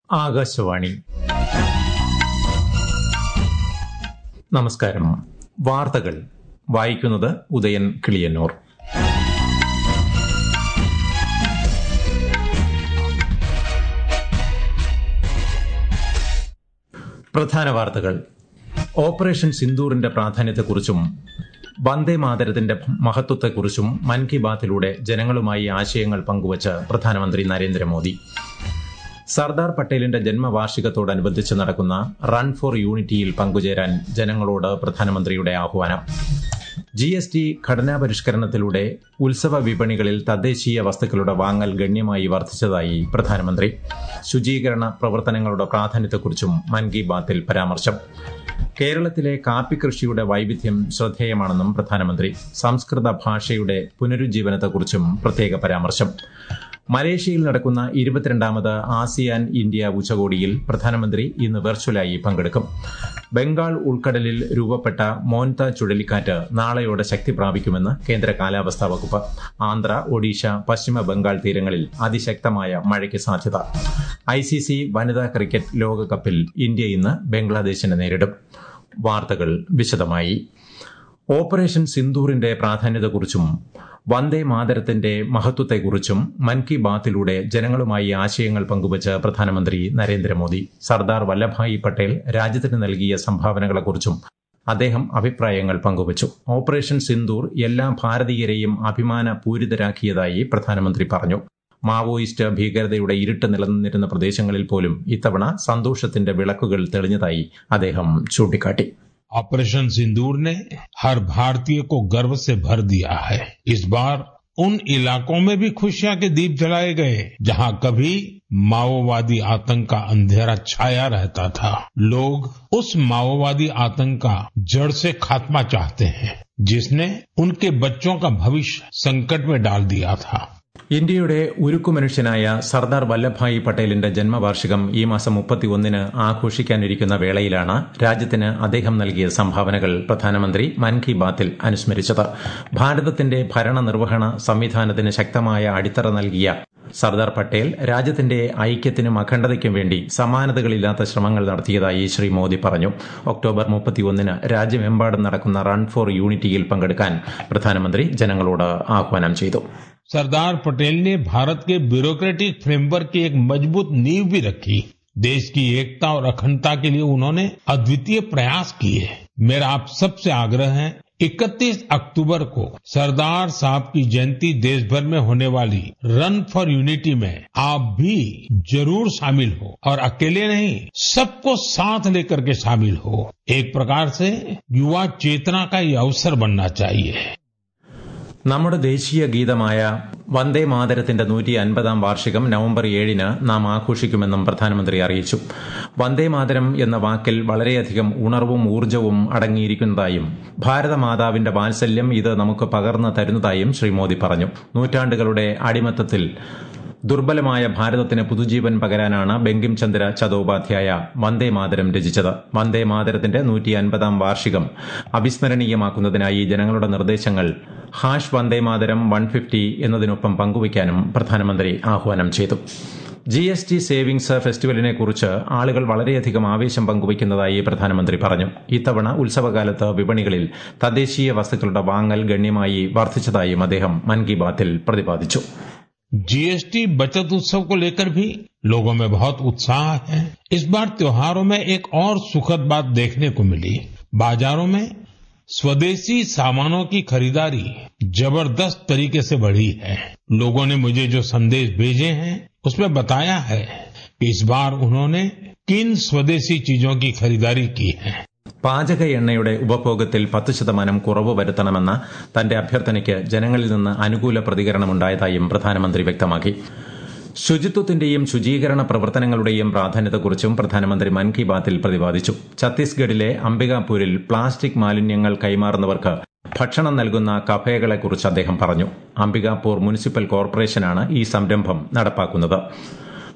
ആകാശവാണി. നമസ്കാരം. വാർത്തകൾ വായിക്കുന്നത് ഉദയൻ കിളിയന്നൂർ. പ്രധാന വാർത്തകൾ. ഓപ്പറേഷൻ സിന്ദൂറിന്റെ പ്രാധാന്യത്തെക്കുറിച്ചും വന്ദേ മാതരത്തിന്റെ മഹത്വത്തെക്കുറിച്ചും മൻ കി ബാത്തിലൂടെ ജനങ്ങളുമായി ആശയങ്ങൾ പങ്കുവച്ച് പ്രധാനമന്ത്രി നരേന്ദ്രമോദി. സർദാർ പട്ടേലിന്റെ ജന്മവാർഷികത്തോടനുബന്ധിച്ച് നടക്കുന്ന റൺ ഫോർ യൂണിറ്റിയിൽ പങ്കുചേരാൻ ജനങ്ങളോട് പ്രധാനമന്ത്രിയുടെ ആഹ്വാനം. GST ഘടനാ പരിഷ്കരണത്തിലൂടെ ഉത്സവ വിപണികളിൽ തദ്ദേശീയ വസ്തുക്കളുടെ വാങ്ങൽ ഗണ്യമായി വർദ്ധിച്ചതായി പ്രധാനമന്ത്രി. ശുചീകരണ പ്രവർത്തനങ്ങളുടെ പ്രാധാന്യത്തെക്കുറിച്ചും മൻ കി ബാത്തിൽ പരാമർശം. കേരളത്തിലെ കാപ്പി കൃഷിയുടെ വൈവിധ്യം ശ്രദ്ധേയമാണെന്നും പ്രധാനമന്ത്രി. സംസ്കൃത ഭാഷയുടെ പുനരുജ്ജീവനത്തെക്കുറിച്ചും പ്രത്യേക പരാമർശം. മലേഷ്യയിൽ നടക്കുന്ന 22ാമത് ആസിയാൻ ഇന്ത്യ ഉച്ചകോടിയിൽ പ്രധാനമന്ത്രി ഇന്ന് വെർച്വലായി പങ്കെടുക്കും. ബംഗാൾ ഉൾക്കടലിൽ രൂപപ്പെട്ട മോൻത ചുഴലിക്കാറ്റ് നാളെയോടെ ശക്തി പ്രാപിക്കുമെന്ന് കേന്ദ്ര കാലാവസ്ഥാ വകുപ്പ്. ആന്ധ്ര, ഒഡീഷ, പശ്ചിമ ബംഗാൾ തീരങ്ങളിൽ അതിശക്തമായ മഴയ്ക്ക് സാധ്യത. ICC വനിതാ ക്രിക്കറ്റ് ലോകകപ്പിൽ ഇന്ത്യ ഇന്ന് ബംഗ്ലാദേശിനെ നേരിടും. വാർത്തകൾ വിശദമായി. ഓപ്പറേഷൻ സിന്ദൂറിന്റെ പ്രാധാന്യത്തെക്കുറിച്ചും വന്ദേ മാതരത്തിന്റെ മഹത്വത്തെക്കുറിച്ചും മൻ കി ബാത്തിലൂടെ ജനങ്ങളുമായി ആശയങ്ങൾ പങ്കുവച്ച് പ്രധാനമന്ത്രി നരേന്ദ്രമോദി. സർദാർ വല്ലഭായി പട്ടേൽ രാജ്യത്തിന് നൽകിയ സംഭാവനകളെക്കുറിച്ചും അദ്ദേഹം അഭിപ്രായങ്ങൾ പങ്കുവച്ചു. ഓപ്പറേഷൻ സിന്ദൂർ എല്ലാ ഭാരതീയരെയും അഭിമാനപൂരിതരാക്കിയതായി പ്രധാനമന്ത്രി പറഞ്ഞു. മാവോയിസ്റ്റ് ഭീകരതയുടെ ഇരുട്ട് നിലനിന്നിരുന്ന പ്രദേശങ്ങളിൽ പോലും ഇത്തവണ സന്തോഷത്തിന്റെ വിളക്കുകൾ തെളിഞ്ഞതായി അദ്ദേഹം ചൂണ്ടിക്കാട്ടി. ऑपरेशन सिंदूर ने हर भारतीय को गर्व से भर दिया है. इस बार उन इलाकों में भी खुशियां के दीप जलाए गए जहां कभी माओवादी आतंक का अंधेरा छाया रहता था. लोग उस माओवादी आतंक का जड़ से खात्मा चाहते हैं जिसने उनके बच्चों का भविष्य संकट में डाल दिया था. ഇന്ത്യയുടെ ഉരുക്കുമനുഷ്യനായ സർദാർ വല്ലഭായി പട്ടേലിന്റെ ജന്മവാർഷികം ഈ മാസം 31-ന് ആഘോഷിക്കാനിരിക്കുന്ന വേളയിലാണ് രാജ്യത്തിന് അദ്ദേഹം നൽകിയ സംഭാവനകൾ പ്രധാനമന്ത്രി മൻ കി ബാത്തിൽ അനുസ്മരിച്ചത്. ഭാരതത്തിന്റെ ഭരണനിർവഹണ സംവിധാനത്തിന് ശക്തമായ അടിത്തറ നൽകിയ സർദാർ പട്ടേൽ രാജ്യത്തിന്റെ ഐക്യത്തിനും അഖണ്ഡതയ്ക്കും വേണ്ടി സമാനതകളില്ലാത്ത ശ്രമങ്ങൾ നടത്തിയതായി ശ്രീ മോദി പറഞ്ഞു. ഒക്ടോബർ 31-ന് രാജ്യമെമ്പാടും നടക്കുന്ന റൺ ഫോർ യൂണിറ്റിയിൽ പങ്കെടുക്കാൻ പ്രധാനമന്ത്രി ജനങ്ങളോട് ആഹ്വാനം ചെയ്തു. सरदार पटेल ने भारत के ब्यूरोक्रेटिक फ्रेमवर्क की एक मजबूत नींव भी रखी. देश की एकता और अखंडता के लिए उन्होंने अद्वितीय प्रयास किए. मेरा आप सबसे आग्रह है 31 अक्टूबर को सरदार साहब की जयंती देश भर में होने वाली रन फॉर यूनिटी में आप भी जरूर शामिल हो और अकेले नहीं, सबको साथ लेकर के शामिल हो. एक प्रकार से युवा चेतना का ये अवसर बनना चाहिए. നമ്മുടെ ദേശീയ ഗീതമായ വന്ദേ മാതരത്തിന്റെ 150ാം വാർഷികം നവംബർ 7-ന് നാം ആഘോഷിക്കുമെന്നും പ്രധാനമന്ത്രി അറിയിച്ചു. വന്ദേ മാതരം എന്ന വാക്കിൽ വളരെയധികം ഉണർവും ഊർജ്ജവും അടങ്ങിയിരിക്കുന്നതായും ഭാരതമാതാവിന്റെ വാത്സല്യം ഇത് നമുക്ക് പകർന്നു തരുന്നതായും ശ്രീ മോദി പറഞ്ഞു. നൂറ്റാണ്ടുകളുടെ അടിമത്തത്തിൽ ദുർബലമായ ഭാരതത്തിന് പുതുജീവൻ പകരാനാണ് ബങ്കിം ചന്ദ്ര ചതോപാധ്യായ വന്ദേ മാതരം രചിച്ചത്. വന്ദേ മാതരത്തിന്റെ 150ാം വാർഷികം അവിസ്മരണീയമാക്കുന്നതിനായി ജനങ്ങളുടെ നിർദ്ദേശങ്ങൾ #വന്ദേ മാതരം 150 എന്നതിനൊപ്പം പങ്കുവയ്ക്കാനും പ്രധാനമന്ത്രി ആഹ്വാനം ചെയ്തു. GST സേവിംഗ്സ് ഫെസ്റ്റിവലിനെ കുറിച്ച് ആളുകൾ വളരെയധികം ആവേശം പങ്കുവയ്ക്കുന്നതായി പ്രധാനമന്ത്രി പറഞ്ഞു. ഇത്തവണ ഉത്സവകാലത്ത് വിപണികളിൽ തദ്ദേശീയ വസ്തുക്കളുടെ വാങ്ങൽ ഗണ്യമായി വർദ്ധിച്ചതായും അദ്ദേഹം മൻ കി ബാത്തിൽ പ്രതിപാദിച്ചു. GST बचत उत्सव को लेकर भी लोगों में बहुत उत्साह है. इस बार त्योहारों में एक और सुखद बात देखने को मिली. बाजारों में स्वदेशी सामानों की खरीदारी जबरदस्त तरीके से बढ़ी है. लोगों ने मुझे जो संदेश भेजे हैं उसमें बताया है कि इस बार उन्होंने किन स्वदेशी चीजों की खरीदारी की है. പാചക എണ്ണയുടെ ഉപഭോഗത്തിൽ 10% കുറവ് വരുത്തണമെന്ന തന്റെ അഭ്യർത്ഥനയ്ക്ക് ജനങ്ങളിൽ നിന്ന് അനുകൂല പ്രതികരണമുണ്ടായതായും പ്രധാനമന്ത്രി വ്യക്തമാക്കി. ശുചിത്വത്തിന്റെയും ശുചീകരണ പ്രവർത്തനങ്ങളുടെയും പ്രാധാന്യത്തെക്കുറിച്ചും പ്രധാനമന്ത്രി മൻ കി ബാത്തിൽ പ്രതിപാദിച്ചു. ഛത്തീസ്ഗഡിലെ അംബികാപൂരിൽ പ്ലാസ്റ്റിക് മാലിന്യങ്ങൾ കൈമാറുന്നവർക്ക് ഭക്ഷണം നൽകുന്ന കഫേകളെക്കുറിച്ച് അദ്ദേഹം പറഞ്ഞു. അംബികാപൂർ മുനിസിപ്പൽ കോർപ്പറേഷനാണ് ഈ സംരംഭം നടപ്പാക്കുന്നത്.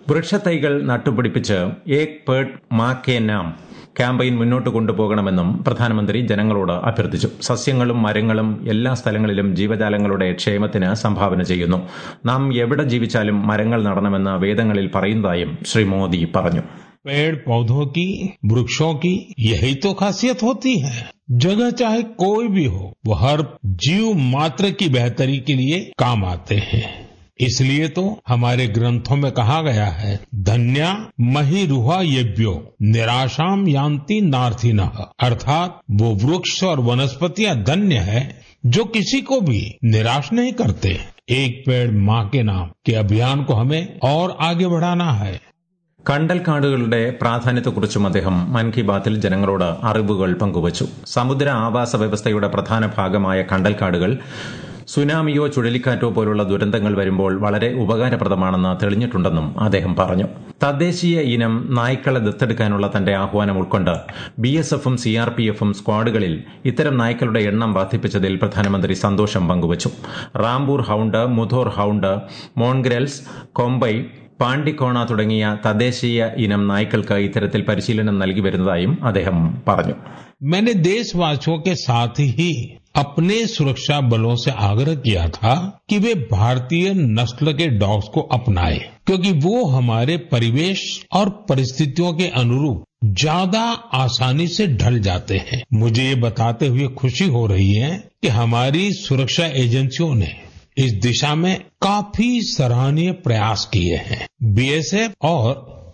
വൃക്ഷത്തൈകൾ നട്ടുപിടിപ്പിച്ച് ഏക് പേഡ് മാ കെ നാം ക്യാമ്പയിൻ മുന്നോട്ട് കൊണ്ടുപോകണമെന്നും പ്രധാനമന്ത്രി ജനങ്ങളോട് അഭ്യർത്ഥിച്ചു. സസ്യങ്ങളും മരങ്ങളും എല്ലാ സ്ഥലങ്ങളിലും ജീവജാലങ്ങളുടെ ക്ഷേമത്തിന് സംഭാവന ചെയ്യുന്നു. നാം എവിടെ ജീവിച്ചാലും മരങ്ങൾ നടണമെന്ന് വേദങ്ങളിൽ പറയുന്നതായും ശ്രീ മോദി പറഞ്ഞു. पेड़ पौधों की, वृक्षों की यही तो खासियत होती है. जगह चाहे कोई भी हो, वो हर जीव मात्र की बेहतरी के लिए काम आते हैं. इसलिए तो हमारे ग्रंथों में कहा गया है, धन्या महिरुहा येभ्यो निराशाम यान्ति नार्थिनः. अर्थात वो वृक्ष और वनस्पतियां धन्य है जो किसी को भी निराश नहीं करते. एक पेड़ माँ के नाम के अभियान को हमें और आगे बढ़ाना है. കണ്ടൽക്കാടുകളുടെ പ്രാധാന്യത്തെക്കുറിച്ചും അദ്ദേഹം മൻ കി ബാത്തിൽ ജനങ്ങളോട് അറിവുകൾ പങ്കുവച്ചു. സമുദ്ര ആവാസ വ്യവസ്ഥയുടെ പ്രധാന ഭാഗമായ കണ്ടൽക്കാടുകൾ സുനാമിയോ ചുഴലിക്കാറ്റോ പോലുള്ള ദുരന്തങ്ങൾ വരുമ്പോൾ വളരെ ഉപകാരപ്രദമാണെന്ന് തെളിഞ്ഞിട്ടുണ്ടെന്നും അദ്ദേഹം പറഞ്ഞു. തദ്ദേശീയ ഇനം നായ്ക്കളെ ദത്തെടുക്കാനുള്ള തന്റെ ആഹ്വാനം ഉൾക്കൊണ്ട് BSFും CRPFും സ്ക്വാഡുകളിൽ ഇത്തരം നായ്ക്കളുടെ എണ്ണം വർദ്ധിപ്പിച്ചതിൽ പ്രധാനമന്ത്രി സന്തോഷം പങ്കുവച്ചു. റാംപൂർ ഹൌണ്ട്, മുധോർ ഹൌണ്ട്, മോൺഗ്രൽസ്, കൊമ്പൈ, പാണ്ടിക്കോണ തുടങ്ങിയ തദ്ദേശീയ ഇനം നായ്ക്കൾക്ക് ഇത്തരത്തിൽ പരിശീലനം നൽകി വരുന്നതായും അദ്ദേഹം പറഞ്ഞു. मैंने देशवासियों के साथ ही अपने सुरक्षा बलों से आग्रह किया था कि वे भारतीय नस्ल के डॉग्स को अपनाएं, क्योंकि वो हमारे परिवेश और परिस्थितियों के अनुरूप ज्यादा आसानी से ढल जाते हैं. मुझे ये बताते हुए खुशी हो रही है कि हमारी सुरक्षा एजेंसियों ने इस दिशा में काफी सराहनीय प्रयास किए हैं. BSF और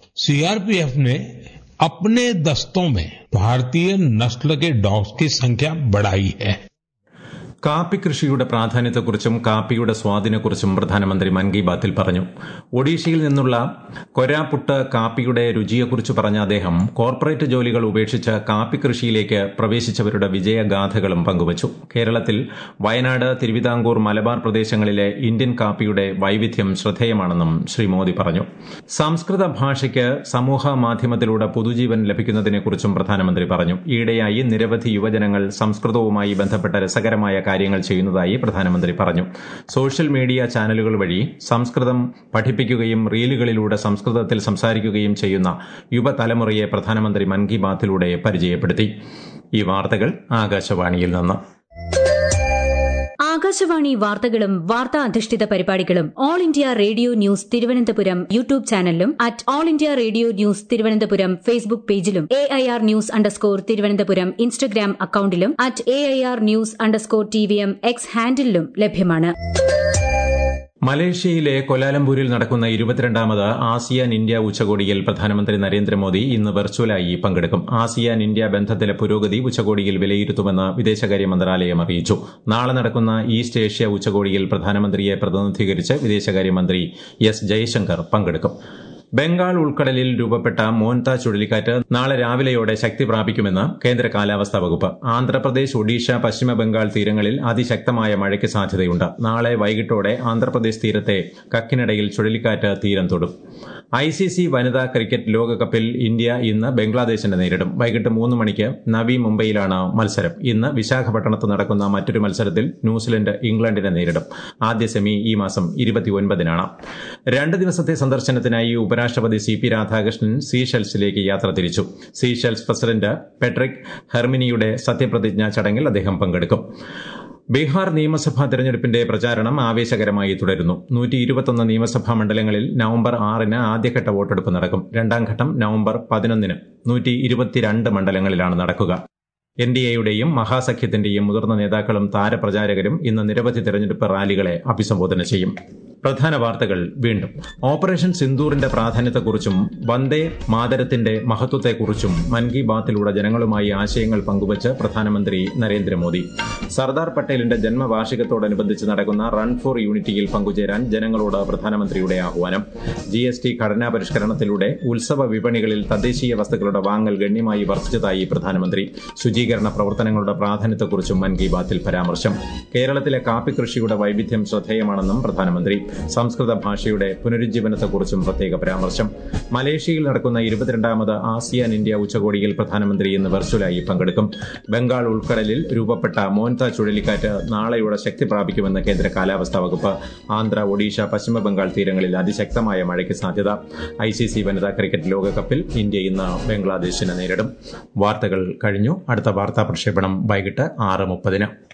CRPF ने अपने दस्तों में भारतीय नस्ल के डॉग्स की संख्या बढ़ाई है. കാപ്പി കൃഷിയുടെ പ്രാധാന്യത്തെക്കുറിച്ചും കാപ്പിയുടെ സ്വാദിനെക്കുറിച്ചും പ്രധാനമന്ത്രി മൻ കി ബാത്തിൽ പറഞ്ഞു. ഒഡീഷയിൽ നിന്നുള്ള കൊരാപുട്ട് കാപ്പിയുടെ രുചിയെക്കുറിച്ച് പറഞ്ഞ അദ്ദേഹം കോർപ്പറേറ്റ് ജോലികൾ ഉപേക്ഷിച്ച് കാപ്പി കൃഷിയിലേക്ക് പ്രവേശിച്ചവരുടെ വിജയഗാഥകളും പങ്കുവച്ചു. കേരളത്തിൽ വയനാട്, തിരുവിതാംകൂർ, മലബാർ പ്രദേശങ്ങളിലെ ഇന്ത്യൻ കാപ്പിയുടെ വൈവിധ്യം ശ്രദ്ധേയമാണെന്നും ശ്രീ മോദി പറഞ്ഞു. സംസ്കൃത ഭാഷയ്ക്ക് സമൂഹ മാധ്യമത്തിലൂടെ പുതുജീവൻ ലഭിക്കുന്നതിനെക്കുറിച്ചും പ്രധാനമന്ത്രി പറഞ്ഞു. ഈയിടെയായി നിരവധി യുവജനങ്ങൾ സംസ്കൃതവുമായി ബന്ധപ്പെട്ട രസകരമായ കാര്യങ്ങൾ ചെയ്യുന്നതായി പ്രധാനമന്ത്രി പറഞ്ഞു. സോഷ്യൽ മീഡിയ ചാനലുകൾ വഴി സംസ്കൃതം പഠിപ്പിക്കുകയും റീലുകളിലൂടെ സംസ്കൃതത്തിൽ സംസാരിക്കുകയും ചെയ്യുന്ന യുവതലമുറയെ പ്രധാനമന്ത്രി മൻ കി ബാത്തിലൂടെ പരിചയപ്പെടുത്തി. ഈ വാർത്തകൾ ആകാശവാണിയിൽ നിന്ന്. ആകാശവാണി വാർത്തകളും വാർത്താ അധിഷ്ഠിത പരിപാടികളും all India radio news Thiruvananthapuram YouTube ചാനലിലും @all India radio news Thiruvananthapuram Facebook പേജിലും AIR ന്യൂസ് _ ഇൻസ്റ്റഗ്രാം അക്കൌണ്ടിലും @AIR ന്യൂസ് _TVM X ഹാൻഡിലും ലഭ്യമാണ്. മലേഷ്യയിലെ കൊലാലംപൂരിൽ നടക്കുന്ന 22ാമത് ആസിയാൻ ഇന്ത്യ ഉച്ചകോടിയിൽ പ്രധാനമന്ത്രി നരേന്ദ്രമോദി ഇന്ന് വെർച്വലായി പങ്കെടുക്കും. ആസിയാൻ ഇന്ത്യ ബന്ധത്തിലെ പുരോഗതി ഉച്ചകോടിയിൽ വിലയിരുത്തുമെന്ന് വിദേശകാര്യ മന്ത്രാലയം അറിയിച്ചു. നാളെ നടക്കുന്ന ഈസ്റ്റ് ഏഷ്യ ഉച്ചകോടിയിൽ പ്രധാനമന്ത്രിയെ പ്രതിനിധീകരിച്ച് വിദേശകാര്യമന്ത്രി S ജയശങ്കർ പങ്കെടുക്കും. ബംഗാൾ ഉൾക്കടലിൽ രൂപപ്പെട്ട മോൻത ചുഴലിക്കാറ്റ് നാളെ രാവിലെയോടെ ശക്തി പ്രാപിക്കുമെന്ന് കേന്ദ്ര കാലാവസ്ഥാ വകുപ്പ്. ആന്ധ്രാപ്രദേശ്, ഒഡീഷ, പശ്ചിമ ബംഗാൾ തീരങ്ങളിൽ അതിശക്തമായ മഴയ്ക്ക് സാധ്യതയുണ്ട്. നാളെ വൈകിട്ടോടെ ആന്ധ്രാപ്രദേശ് തീരത്തെ കക്കിനടയിൽ ചുഴലിക്കാറ്റ് തീരം തൊടും. ICC വനിതാ ക്രിക്കറ്റ് ലോകകപ്പിൽ ഇന്ത്യ ഇന്ന് ബംഗ്ലാദേശിനെ നേരിടും. വൈകിട്ട് 3 മണിക്ക് നവി മുംബൈയിലാണ് മത്സരം. ഇന്ന് വിശാഖപട്ടണത്ത് നടക്കുന്ന മറ്റൊരു മത്സരത്തിൽ ന്യൂസിലൻഡ് ഇംഗ്ലണ്ടിനെ നേരിടും. ആദ്യ സെമി ഈ മാസം 29-നാണ്. 2 ദിവസത്തെ സന്ദർശനത്തിനായി ഉപരാഷ്ട്രപതി CP രാധാകൃഷ്ണൻ സീഷെൽസിലേക്ക് യാത്ര തിരിച്ചു. സീഷെൽസ് പ്രസിഡന്റ് പെട്രിക് ഹെർമിനിയുടെ സത്യപ്രതിജ്ഞാ ചടങ്ങിൽ അദ്ദേഹം പങ്കെടുക്കും. ബീഹാർ നിയമസഭാ തെരഞ്ഞെടുപ്പിന്റെ പ്രചാരണം ആവേശകരമായി തുടരുന്നു. 121 നിയമസഭാ മണ്ഡലങ്ങളിൽ നവംബർ 6-ന് ആദ്യഘട്ട വോട്ടെടുപ്പ് നടക്കും. രണ്ടാം ഘട്ടം നവംബർ 11-ന് 122 മണ്ഡലങ്ങളിലാണ് നടക്കുക. NDAയുടെയും മഹാസഖ്യത്തിന്റെയും മുതിർന്ന നേതാക്കളും താരപ്രചാരകരും ഇന്ന് നിരവധി തെരഞ്ഞെടുപ്പ് റാലികളെ അഭിസംബോധന ചെയ്യും. പ്രധാന വാർത്തകൾ വീണ്ടും. ഓപ്പറേഷൻ സിന്ദൂറിന്റെ പ്രാധാന്യത്തെക്കുറിച്ചും വന്ദേ മാതരത്തിന്റെ മഹത്വത്തെക്കുറിച്ചും മൻ കി ബാത്തിലൂടെ ജനങ്ങളുമായി ആശയങ്ങൾ പങ്കുവച്ച് പ്രധാനമന്ത്രി നരേന്ദ്രമോദി. സർദാർ പട്ടേലിന്റെ ജന്മവാർഷികത്തോടനുബന്ധിച്ച് നടക്കുന്ന റൺ ഫോർ യൂണിറ്റിയിൽ പങ്കുചേരാൻ ജനങ്ങളോട് പ്രധാനമന്ത്രിയുടെ ആഹ്വാനം. GST ഘടനാ പരിഷ്കരണത്തിലൂടെ ഉത്സവ വിപണികളിൽ തദ്ദേശീയ വസ്തുക്കളുടെ വാങ്ങൽ ഗണ്യമായി വർദ്ധിച്ചതായി പ്രധാനമന്ത്രി. ശുചീകരണ പ്രവർത്തനങ്ങളുടെ പ്രാധാന്യത്തെക്കുറിച്ചും മൻ കി ബാത്തിൽ പരാമർശം. കേരളത്തിലെ കാപ്പി കൃഷിയുടെ വൈവിധ്യം ശ്രദ്ധേയമാണെന്നും പ്രധാനമന്ത്രി. സംസ്കൃത ഭാഷയുടെ പുനരുജ്ജീവനത്തെക്കുറിച്ചും പ്രത്യേക പരാമർശം. മലേഷ്യയിൽ നടക്കുന്ന 22ാമത് ആസിയാൻ ഇന്ത്യ ഉച്ചകോടിയിൽ പ്രധാനമന്ത്രി ഇന്ന് വെർച്വലായി പങ്കെടുക്കും. ബംഗാൾ ഉൾക്കടലിൽ രൂപപ്പെട്ട മോൻത ചുഴലിക്കാറ്റ് നാളെയോടെ ശക്തി പ്രാപിക്കുമെന്ന് കേന്ദ്ര കാലാവസ്ഥാ വകുപ്പ്. ആന്ധ്ര, ഒഡീഷ, പശ്ചിമബംഗാൾ തീരങ്ങളിൽ അതിശക്തമായ മഴയ്ക്ക് സാധ്യത. ICC വനിതാ ക്രിക്കറ്റ് ലോകകപ്പിൽ ഇന്ത്യ ഇന്ന് ബംഗ്ലാദേശിനെ നേരിടും. വാർത്തകൾ കഴിഞ്ഞു. അടുത്ത വാർത്താ പ്രക്ഷേപണം വൈകിട്ട് 6:30.